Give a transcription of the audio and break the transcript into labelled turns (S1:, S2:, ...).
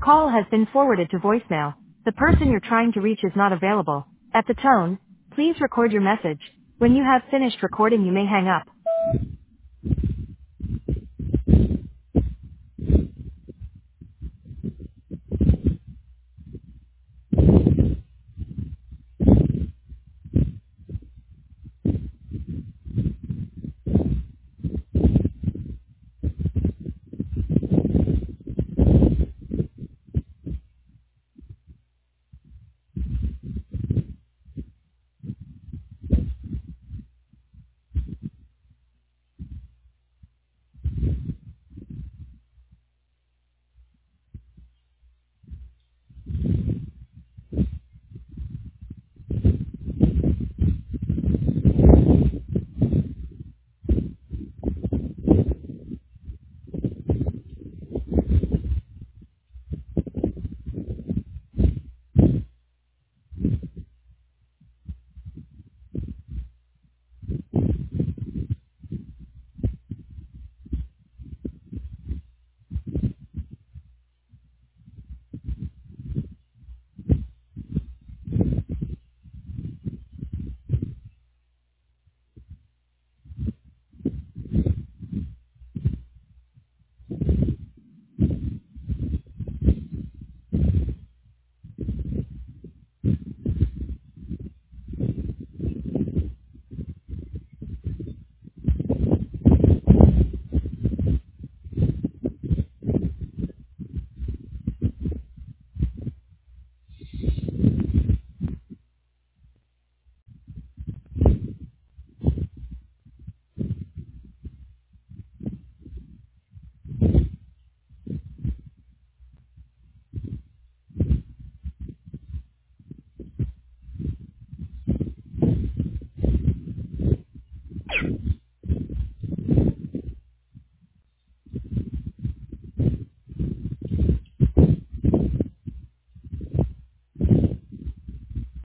S1: call has been forwarded to voicemail. The person you're trying to reach is not available. At the tone, please record your message. When you have finished recording, you may hang up.